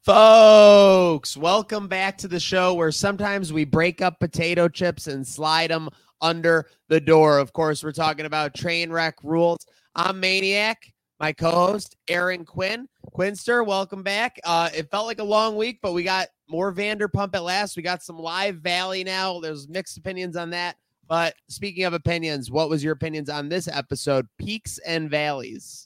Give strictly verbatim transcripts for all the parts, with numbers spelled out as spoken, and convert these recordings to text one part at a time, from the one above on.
Folks, welcome back to the show where sometimes we break up potato chips and slide them under the door. Of course, we're talking about Trainwreck Rules. I'm Maniac, my co-host, Aaron Quinn. Quinster, welcome back. Uh, it felt like a long week, but we got more Vanderpump at last. We got some live Valley now. There's mixed opinions on that. But speaking of opinions, what was your opinions on this episode, Peaks and Valleys?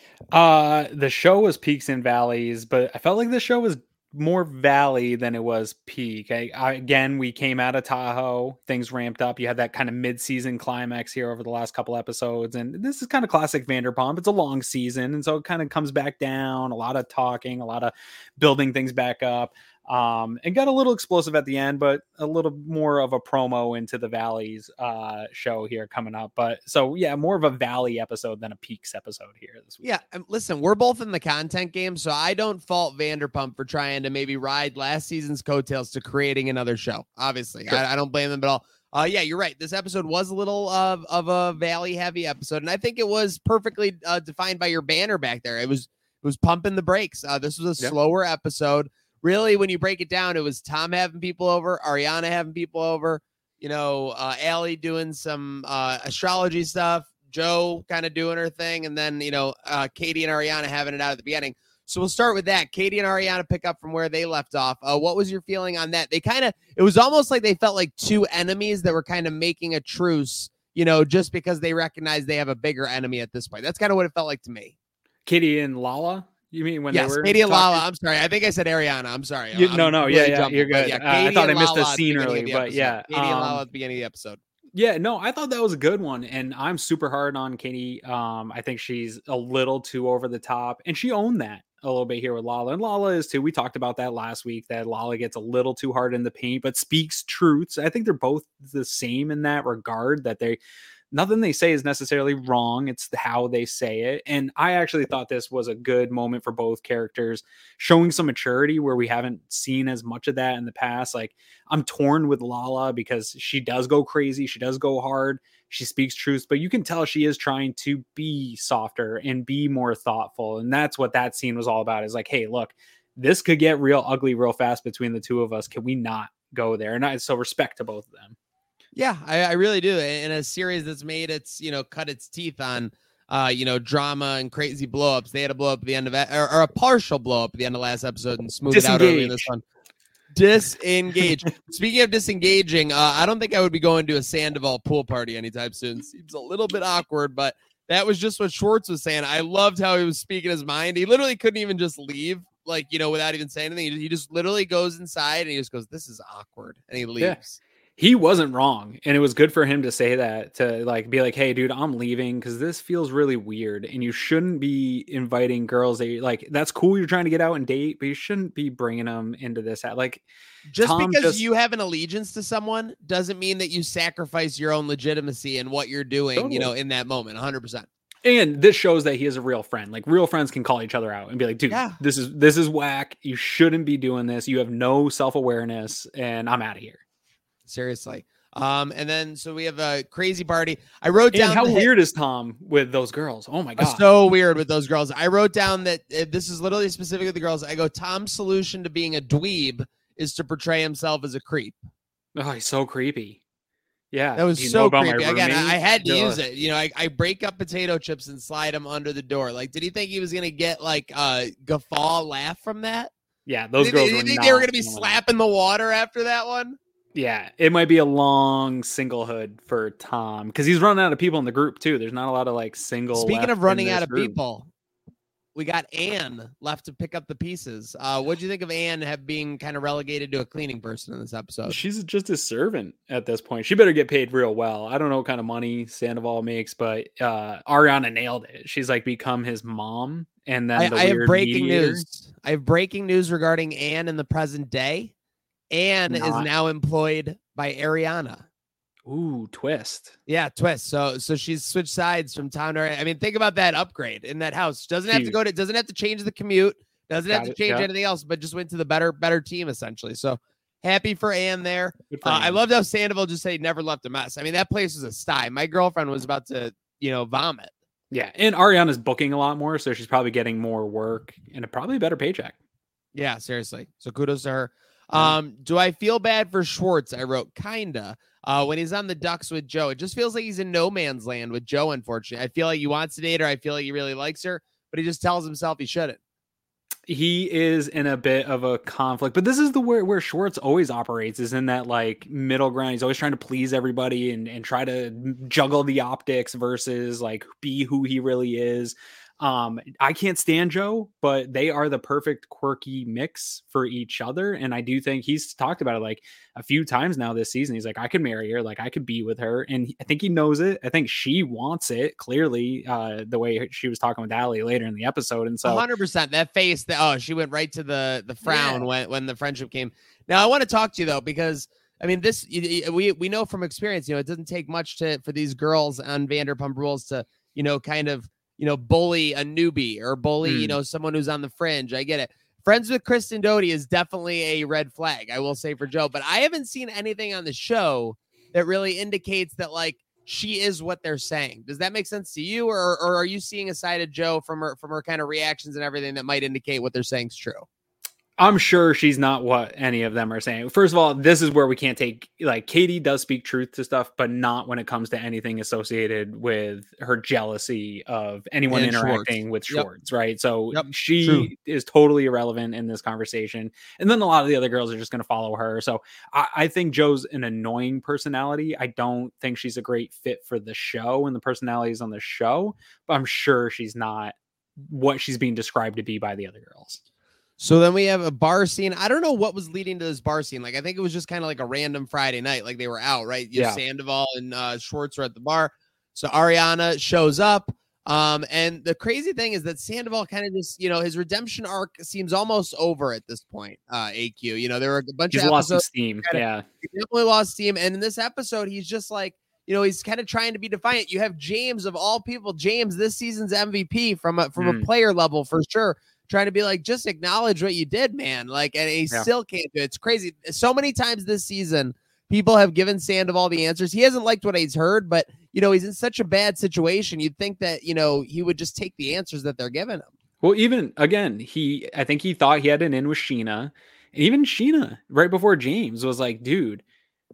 Uh, the show was peaks and valleys, but I felt like the show was more valley than it was peak. I, I, again, we came out of Tahoe, things ramped up. You had that kind of mid-season climax here over the last couple episodes, and this is kind of classic Vanderpump. It's a long season, and so it kind of comes back down. A lot of talking, a lot of building things back up. Um, and got a little explosive at the end, but a little more of a promo into the Valleys uh, show here coming up. But so, yeah, more of a Valley episode than a Peaks episode here this week. Yeah, and listen, we're both in the content game, so I don't fault Vanderpump for trying to maybe ride last season's coattails to creating another show. Obviously, sure. I, I don't blame them at all. Uh, yeah, you're right. This episode was a little uh, of a Valley heavy episode, and I think it was perfectly uh, defined by your banner back there. It was it was pumping the brakes. Uh, this was a yep. slower episode. Really, when you break it down, it was Tom having people over, Ariana having people over, you know, uh, Allie doing some uh, astrology stuff, Joe kind of doing her thing, and then, you know, uh, Katie and Ariana having it out at the beginning. So we'll start with that. Katie and Ariana pick up from where they left off. Uh, what was your feeling on that? They kind of, it was almost like they felt like two enemies that were kind of making a truce, you know, just because they recognize they have a bigger enemy at this point. That's kind of what it felt like to me. Katie and Lala? You mean when yes, they were Katie and Lala? I'm sorry. I think I said Ariana. I'm sorry. You, I'm, no, no, really yeah, yeah, jumping, you're good. Yeah, uh, I thought I missed Lala a scene early, but episode. yeah. Katie um, and Lala at the beginning of the episode. Yeah, no, I thought that was a good one, and I'm super hard on Katie. Um, I think she's a little too over the top, and she owned that a little bit here with Lala, and Lala is too. We talked about that last week, that Lala gets a little too hard in the paint, but speaks truths. I think they're both the same in that regard, that they nothing they say is necessarily wrong. It's how they say it. And I actually thought this was a good moment for both characters, showing some maturity where we haven't seen as much of that in the past. Like, I'm torn with Lala because she does go crazy. She does go hard. She speaks truth, but you can tell she is trying to be softer and be more thoughtful. And that's what that scene was all about, is like, hey, look, this could get real ugly real fast between the two of us. Can we not go there? And I, so respect to both of them. Yeah, I, I really do. In a series that's made its, you know, cut its teeth on, uh, you know, drama and crazy blowups. They had a blow up at the end of it, or, or a partial blow up at the end of last episode and smooth it out early in this one. Disengage. Speaking of disengaging, uh, I don't think I would be going to a Sandoval pool party anytime soon. Seems a little bit awkward, but that was just what Schwartz was saying. I loved how he was speaking his mind. He literally couldn't even just leave, like, you know, without even saying anything. He just, he just literally goes inside and he just goes, "This is awkward," and he leaves. Yeah. He wasn't wrong, and it was good for him to say that, to like be like, "Hey, dude, I'm leaving because this feels really weird, and you shouldn't be inviting girls that you like. That's cool, you're trying to get out and date, but you shouldn't be bringing them into this. Like, just Tom because just, you have an allegiance to someone doesn't mean that you sacrifice your own legitimacy and what you're doing, totally. You know, in that moment, one hundred percent. And this shows that he is a real friend. Like, real friends can call each other out and be like, "Dude, yeah. this is this is whack. You shouldn't be doing this. You have no self awareness, and I'm out of here." Seriously. Um, and then so we have a crazy party. I wrote and down how the, weird is Tom with those girls? Oh my god, so weird with those girls. I wrote down that uh, this is literally specific with the girls. I go, Tom's solution to being a dweeb is to portray himself as a creep. Oh, he's so creepy. Yeah, that was so creepy. Again, I, I had to use it. You know, I, I break up potato chips and slide them under the door. Like, did he think he was gonna get like a uh, guffaw laugh from that? Yeah, those did, girls. Did were you think not they were gonna be slapping the water after that one? Yeah, it might be a long singlehood for Tom because he's running out of people in the group too. There's not a lot of like single. Speaking of running out of group. people, we got Anne left to pick up the pieces. Uh, what do you think of Anne have being kind of relegated to a cleaning person in this episode? She's just a servant at this point. She better get paid real well. I don't know what kind of money Sandoval makes, but uh, Ariana nailed it. She's like become his mom, and then I, the I have weird breaking mediator. news. I have breaking news regarding Anne in the present day. Anne Not. is now employed by Ariana. Ooh, twist. Yeah, twist. So so she's switched sides from town to, I mean, think about that upgrade in that house. Doesn't have Huge. to go to doesn't have to change the commute, doesn't Got have to it, change yeah. anything else, but just went to the better better team essentially. So happy for Anne there. Good for Uh, Anne. I loved how Sandoval just said he never left a mess. I mean, that place was a sty. My girlfriend was about to, you know, vomit. Yeah, and Ariana's booking a lot more, so she's probably getting more work and a probably better paycheck. Yeah, seriously. So kudos to her. Um, do I feel bad for Schwartz? I wrote kinda. Uh, when he's on the Ducks with Joe, it just feels like he's in no man's land with Joe. Unfortunately, I feel like he wants to date her. I feel like he really likes her, but he just tells himself he shouldn't. He is in a bit of a conflict, but this is the where where Schwartz always operates, is in that like middle ground. He's always trying to please everybody and and try to juggle the optics versus like be who he really is. Um, I can't stand Joe, but they are the perfect quirky mix for each other. And I do think he's talked about it like a few times now this season. He's like, I could marry her, like I could be with her. And he, I think he knows it. I think she wants it clearly, uh, the way she was talking with Allie later in the episode. And so one hundred percent that face that, oh, she went right to the, the frown yeah. when, when the friendship came. Now I want to talk to you though, because I mean, this, we, we know from experience, you know, it doesn't take much to, for these girls on Vanderpump Rules to, you know, kind of, you know, bully a newbie or bully, mm. you know, someone who's on the fringe. I get it. Friends with Kristen Doty is definitely a red flag, I will say, for Joe, but I haven't seen anything on the show that really indicates that like she is what they're saying. Does that make sense to you? Or, or are you seeing a side of Joe from her, from her kind of reactions and everything that might indicate what they're saying is true? I'm sure she's not what any of them are saying. First of all, this is where we can't take, like, Katie does speak truth to stuff, but not when it comes to anything associated with her jealousy of anyone and interacting Schwartz. with Schwartz, yep. right? So yep. she True. is totally irrelevant in this conversation. And then a lot of the other girls are just going to follow her. So I, I think Joe's an annoying personality. I don't think she's a great fit for the show and the personalities on the show, but I'm sure she's not what she's being described to be by the other girls. So then we have a bar scene. I don't know what was leading to this bar scene. Like, I think it was just kind of like a random Friday night. Like they were out, right? You yeah. Sandoval and uh, Schwartz are at the bar. So Ariana shows up. Um, and the crazy thing is that Sandoval kind of just, you know, his redemption arc seems almost over at this point. Uh, A Q, you know, there were a bunch he's of lost episodes. Some steam. Yeah. He definitely lost steam. And in this episode, he's just like, you know, he's kind of trying to be defiant. You have James of all people, James, this season's M V P from a, from mm. a player level for sure. Trying to be like, just acknowledge what you did, man. Like, and he yeah. still can't do it. It's crazy. So many times this season, people have given Sandoval the answers. He hasn't liked what he's heard, but, you know, he's in such a bad situation. You'd think that, you know, he would just take the answers that they're giving him. Well, even, again, he, I think he thought he had an in with Sheena. And even Sheena, right before James, was like, dude,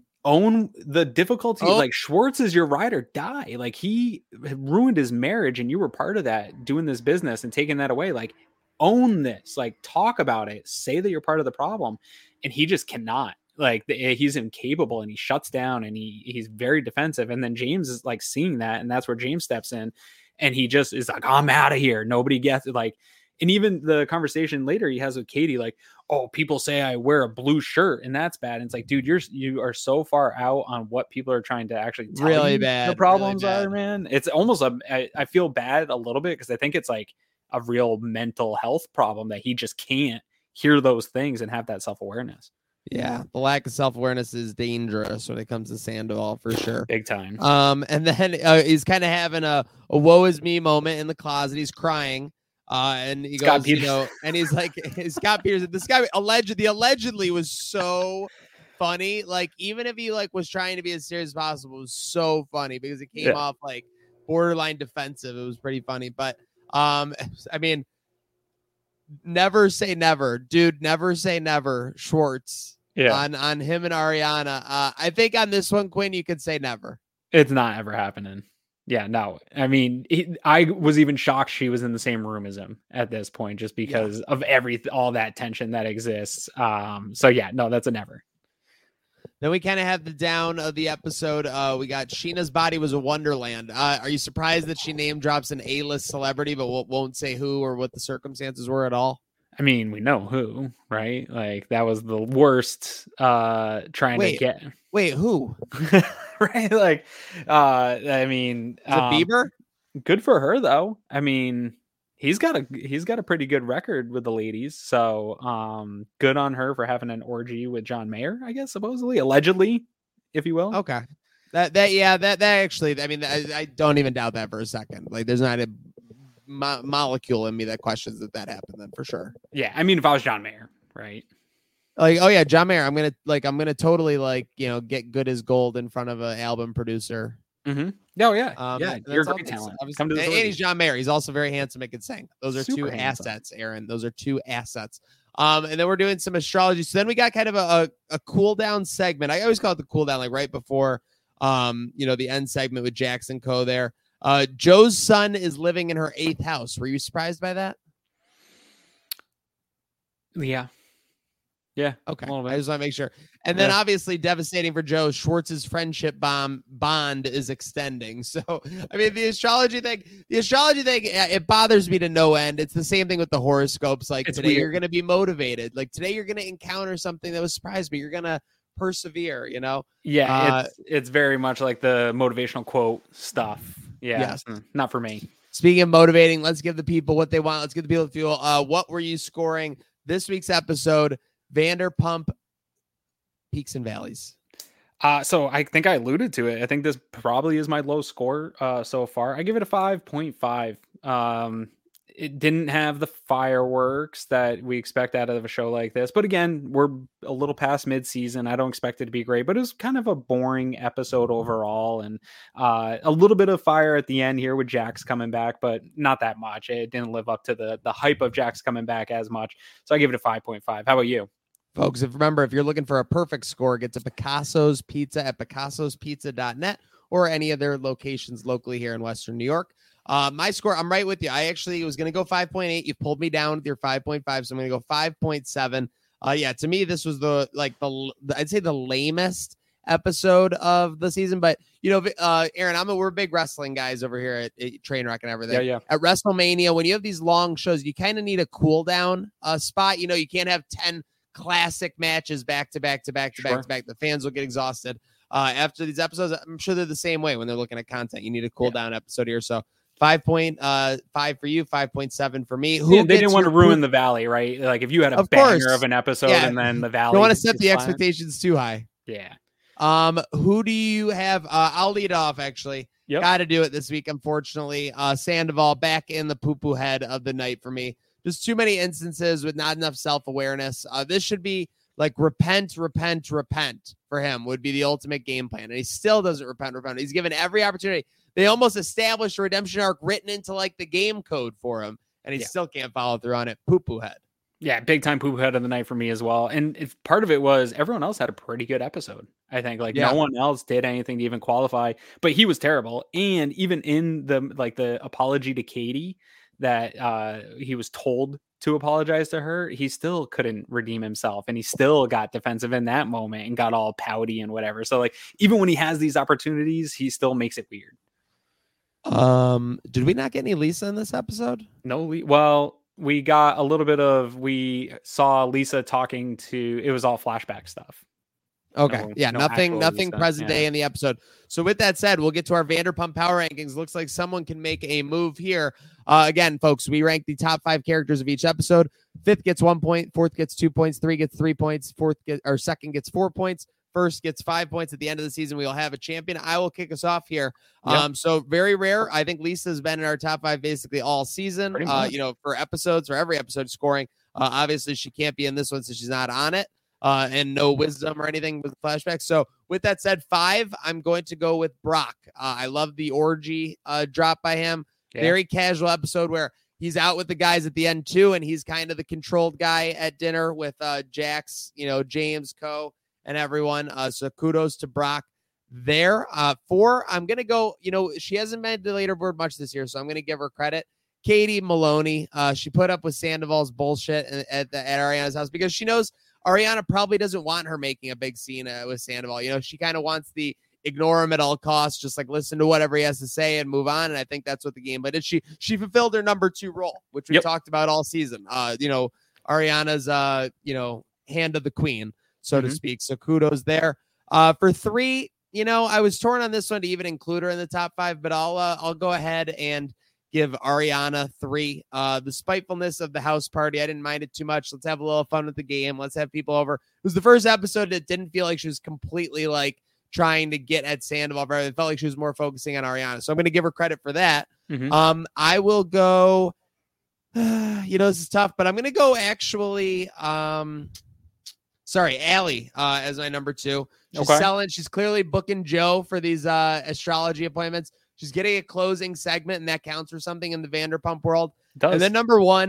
own the difficulty. Oh. Like, Schwartz is your ride or die. Like, he ruined his marriage, and you were part of that, doing this business and taking that away. Like, own this, like, talk about it, say that you're part of the problem. And he just cannot, like, the, he's incapable, and he shuts down, and he he's very defensive. And then James is like seeing that, and that's where James steps in, and he just is like, I'm out of here. Nobody gets it. Like, and even the conversation later he has with Katie, like, oh, people say I wear a blue shirt and that's bad. And it's like, dude, you're you are so far out on what people are trying to actually tell really you bad the problems really bad. are, man. It's almost a I, I feel bad a little bit, because I think it's like a real mental health problem that he just can't hear those things and have that self-awareness. Yeah, the lack of self-awareness is dangerous when it comes to Sandoval, for sure. Big time. Um, and then uh, he's kind of having a, a woe is me moment in the closet. He's crying. Uh, and he Scott goes, Peters. you know, and he's like, Scott Peterson, this guy allegedly, allegedly was so funny. Like, even if he like was trying to be as serious as possible, it was so funny because it came yeah. off like borderline defensive. It was pretty funny, but Um, I mean, never say never, dude. Never say never. Schwartz, yeah, on on him and Ariana. Uh, I think on this one, Quinn, you could say never. It's not ever happening. Yeah, no. I mean, he, I was even shocked she was in the same room as him at this point, just because yeah. of every all that tension that exists. Um, so yeah, no, that's a never. Then we kind of have the down of the episode. Uh, we got Sheena's body was a wonderland. Uh, are you surprised that she name drops an A-list celebrity, but won't say who or what the circumstances were at all? I mean, we know who, right? Like, that was the worst uh, trying wait, to get. Wait, who? Right? Like, uh, I mean, is it um, Bieber? Good for her, though. I mean, he's got a he's got a pretty good record with the ladies, so um, good on her for having an orgy with John Mayer, I guess, supposedly, allegedly, if you will. Okay, that that yeah, that that actually, I mean, I, I don't even doubt that for a second. Like, there's not a mo- molecule in me that questions that that happened. Then for sure. Yeah, I mean, if I was John Mayer, right? Like, oh yeah, John Mayer, I'm gonna like, I'm gonna totally like, you know, get good as gold in front of an album producer. Mm-hmm. Oh yeah, um, yeah, you're a great talent. Come to and, and he's John Mayer. He's also very handsome and can sing. Those are Super two handsome. assets, Aaron. Those are two assets. Um, and then we're doing some astrology. So then we got kind of a, a, a cool down segment. I always call it the cool down, like right before, um, you know, the end segment with Jackson Co there. Uh, Joe's son is living in her eighth house. Were you surprised by that? Yeah. Yeah. Okay. I just want to make sure. And then yeah. obviously devastating for Joe, Schwartz's friendship bomb bond is extending. So, I mean, the astrology thing, the astrology thing, it bothers me to no end. It's the same thing with the horoscopes. Like it's today weird. You're going to be motivated. Like today you're going to encounter something that was surprised me. You're going to persevere, you know? Yeah. Uh, it's, it's very much like the motivational quote stuff. Yeah. Yes. Not for me. Speaking of motivating, let's give the people what they want. Let's give the people the fuel. Uh, what were you scoring this week's episode? Vanderpump Peaks and Valleys. Uh, so I think I alluded to it. I think this probably is my low score uh, so far. I give it a five point five. Um, it didn't have the fireworks that we expect out of a show like this. But again, we're a little past mid-season. I don't expect it to be great, but it was kind of a boring episode overall. And uh, a little bit of fire at the end here with Jax coming back, but not that much. It didn't live up to the, the hype of Jax coming back as much. So I give it a five point five. How about you? Folks, if remember, if you're looking for a perfect score, get to Picasso's Pizza at picassos pizza dot net or any of their locations locally here in Western New York. Uh, my score, I'm right with you. I actually was going to go five point eight. You pulled me down with your five point five, so I'm going to go five point seven. Uh, yeah, to me, this was the, like, the, I'd say the lamest episode of the season. But, you know, uh, Aaron, I'm a, we're big wrestling guys over here at, at Trainwreck and everything. Yeah, yeah. At WrestleMania, when you have these long shows, you kind of need a cool down uh, spot. You know, you can't have ten classic matches back to back to back to sure. back to back. The fans will get exhausted uh, after these episodes. I'm sure they're the same way when they're looking at content. You need a cool yeah. down episode here. So five point five for you, five point seven for me. Who yeah, they didn't want to ruin poop? the Valley, right? Like if you had a of banger course. of an episode yeah. and then the Valley. You want to set the fine. expectations too high. Yeah. Um, who do you have? Uh, I'll lead off actually. Yep. Got to do it this week, unfortunately. Uh, Sandoval back in the poo-poo head of the night for me. Just too many instances with not enough self-awareness. Uh, this should be like repent, repent, repent for him would be the ultimate game plan. And he still doesn't repent, repent. He's given every opportunity. They almost established a redemption arc written into like the game code for him. And he yeah. still can't follow through on it. Poo-poo head. Yeah, big time poo-poo head of the night for me as well. And if part of it was everyone else had a pretty good episode. I think like yeah. no one else did anything to even qualify, but he was terrible. And even in the, like the apology to Katie that uh, he was told to apologize to her, he still couldn't redeem himself, and he still got defensive in that moment and got all pouty and whatever. So like, even when he has these opportunities, he still makes it weird. Um, did we not get any Lisa in this episode? No, we, well, we got a little bit of, we saw Lisa talking to, it was all flashback stuff. Okay. No, yeah. no nothing, nothing Lisa. present yeah. day in the episode. So with that said, we'll get to our Vanderpump Power Rankings. Looks like someone can make a move here. Uh, again, folks, we rank the top five characters of each episode. Fifth gets one point, fourth gets two points, three gets three points, fourth get, or second gets four points, first gets five points. At the end of the season, we will have a champion. I will kick us off here. Yep. Um, so very rare. I think Lisa's been in our top five basically all season. Uh, you know, for episodes, for every episode scoring. Uh, obviously, she can't be in this one since she's not on it. Uh, and no wisdom or anything with flashbacks. So with that said, five, I'm going to go with Brock. Uh, I love the orgy uh, drop by him. Yeah. Very casual episode where he's out with the guys at the end too, and he's kind of the controlled guy at dinner with uh, Jax, you know, James Co. and everyone. Uh, so kudos to Brock there. Uh, four, I'm going to go, you know, she hasn't been to the leaderboard much this year, so I'm going to give her credit. Katie Maloney, uh, she put up with Sandoval's bullshit at, at, the, at Ariana's house because she knows Ariana probably doesn't want her making a big scene uh, with Sandoval. You know, she kind of wants the ignore him at all costs, just like listen to whatever he has to say and move on. And I think that's what the game, but she, she fulfilled her number two role, which we yep. talked about all season. Uh, you know, Ariana's, uh, you know, hand of the queen, so mm-hmm. to speak. So kudos there. Uh, for three, you know, I was torn on this one to even include her in the top five, but I'll, uh, I'll go ahead and give Ariana three. Uh, the spitefulness of the house party, I didn't mind it too much. Let's have a little fun with the game. Let's have people over. It was the first episode that didn't feel like she was completely like trying to get at Sandoval. It felt like she was more focusing on Ariana. So I'm going to give her credit for that. Mm-hmm. Um, I will go, uh, you know, this is tough, but I'm going to go actually, um, sorry, Allie, uh, as my number two. She's okay. selling. She's clearly booking Joe for these uh, astrology appointments. She's getting a closing segment, and that counts for something in the Vanderpump world. Does. And then number one,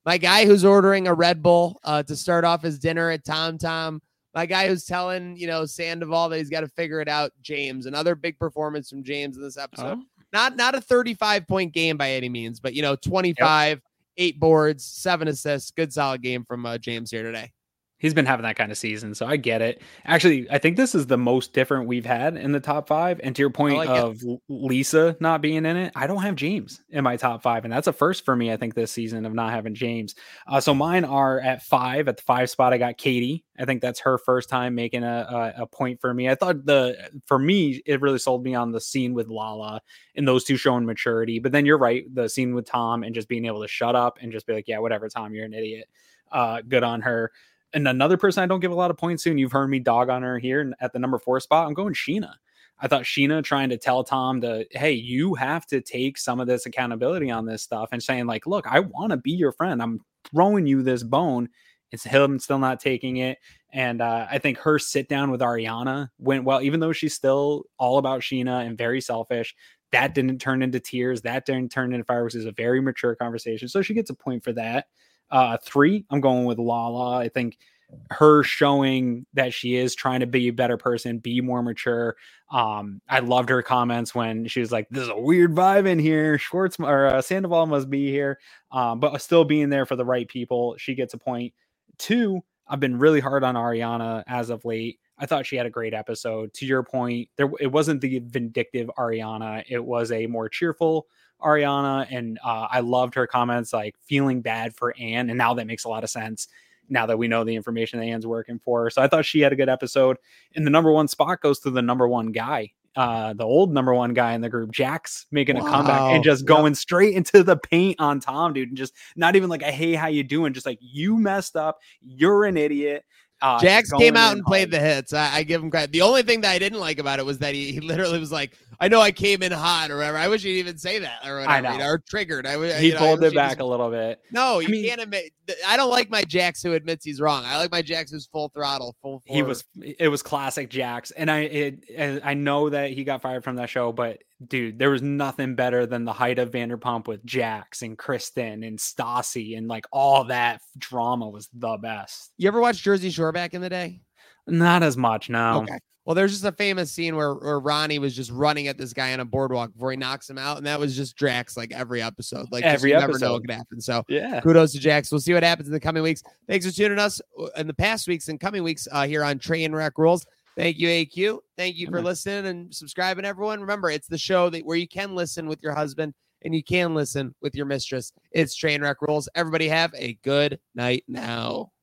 My guy who's ordering a Red Bull uh, to start off his dinner at Tom Tom. My guy who's telling, you know, Sandoval that he's got to figure it out, James. Another big performance from James in this episode. Oh. Not not a thirty-five point game by any means, but, you know, twenty-five, yep. eight boards, seven assists. Good solid game from uh, James here today. He's been having that kind of season, so I get it. Actually, I think this is the most different we've had in the top five. And to your point like of it. Lisa not being in it, I don't have James in my top five. And that's a first for me, I think, this season of not having James. Uh, so mine are at five. At the five spot, I got Katie. I think that's her first time making a, a, a point for me. I thought the, for me, it really sold me on the scene with Lala and those two showing maturity. But then you're right, the scene with Tom and just being able to shut up and just be like, yeah, whatever, Tom, you're an idiot. Uh, good on her. And another person I don't give a lot of points to, and you've heard me dog on her here at the number four spot, I'm going Sheena. I thought Sheena trying to tell Tom to, hey, you have to take some of this accountability on this stuff and saying like, look, I want to be your friend. I'm throwing you this bone. It's him still not taking it. And uh, I think her sit down with Ariana went well, even though she's still all about Sheena and very selfish. That didn't turn into tears. That didn't turn into fireworks. It was a very mature conversation. So she gets a point for that. Uh, three, I'm going with Lala. I think her showing that she is trying to be a better person, be more mature. Um, I loved her comments when she was like, "There's a weird vibe in here. Schwartz or uh, Sandoval must be here," um, but still being there for the right people. She gets a point. Two, I've been really hard on Ariana as of late. I thought she had a great episode. To your point, there it wasn't the vindictive Ariana. It was a more cheerful Ariana, and uh, I loved her comments like feeling bad for Anne, and now that makes a lot of sense now that we know the information that Anne's working for. So I thought she had a good episode. And the number one spot goes to the number one guy, uh, the old number one guy in the group, Jax, making wow. a comeback and just yep. going straight into the paint on Tom, dude, and just not even like a hey, how you doing? Just like, you messed up, you're an idiot. Uh, Jax came out and hard. played the hits. I, I give him credit. The only thing that I didn't like about it was that he, he literally was like, I know I came in hot or whatever. I wish he'd even say that or whatever. I know. You know, or triggered. I, he you know, pulled I it back just, a little bit. No, you I mean, can't admit. I don't like my Jax who admits he's wrong. I like my Jax who's full throttle, full. He was. It was classic Jax, and I it, I know that he got fired from that show, but dude, there was nothing better than the height of Vanderpump with Jax and Kristen and Stassi, and like all that drama was the best. You ever watch Jersey Shore back in the day? Not as much, no. Okay. Well, there's just a famous scene where, where Ronnie was just running at this guy on a boardwalk before he knocks him out, and that was just Jax like every episode. Like every just, you episode. never know what could happen. So yeah, kudos to Jax. We'll see what happens in the coming weeks. Thanks for tuning us in the past weeks and coming weeks uh, here on Trainwreck Rules. Thank you, A Q. Thank you for listening and subscribing, everyone. Remember, it's the show that where you can listen with your husband and you can listen with your mistress. It's Trainwreck Rules. Everybody have a good night now.